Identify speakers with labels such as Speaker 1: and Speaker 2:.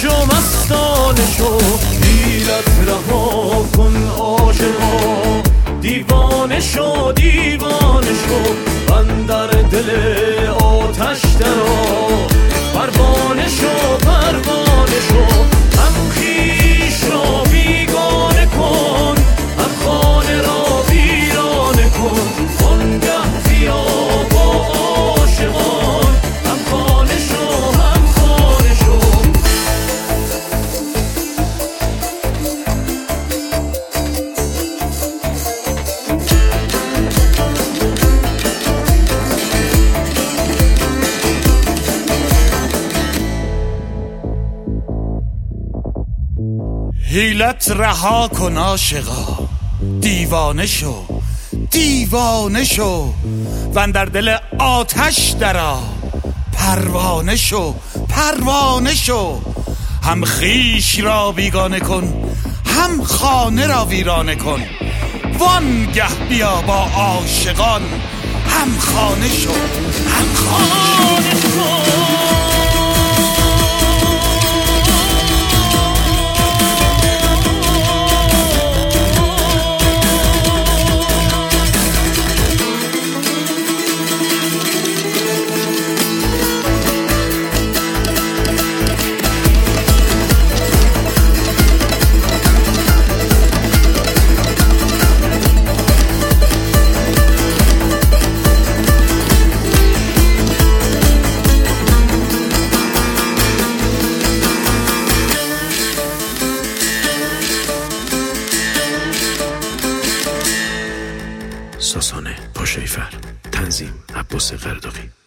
Speaker 1: شو مستانه شو، حیلت رها کن عاشقا. دیوانه شو دیوانه شو، من در دل آتش درآ. پروانه شو پروانه شو، هم خویش را بیگانه کن، هم خانه را ویرانه کن. وانگه بیا با عاشقان، هم خانه شو هم خانه شو.
Speaker 2: حیلت رها کن عاشقا، دیوانه شو دیوانه شو، و در دل آتش درآ. پروانه شو پروانه شو، هم خویش را بیگانه کن، هم خانه را ویرانه کن. وانگه بیا با عاشقان، هم خانه شو هم خانه شو.
Speaker 3: ساسانه پاشایفر، تنظیم عباس قرداقی.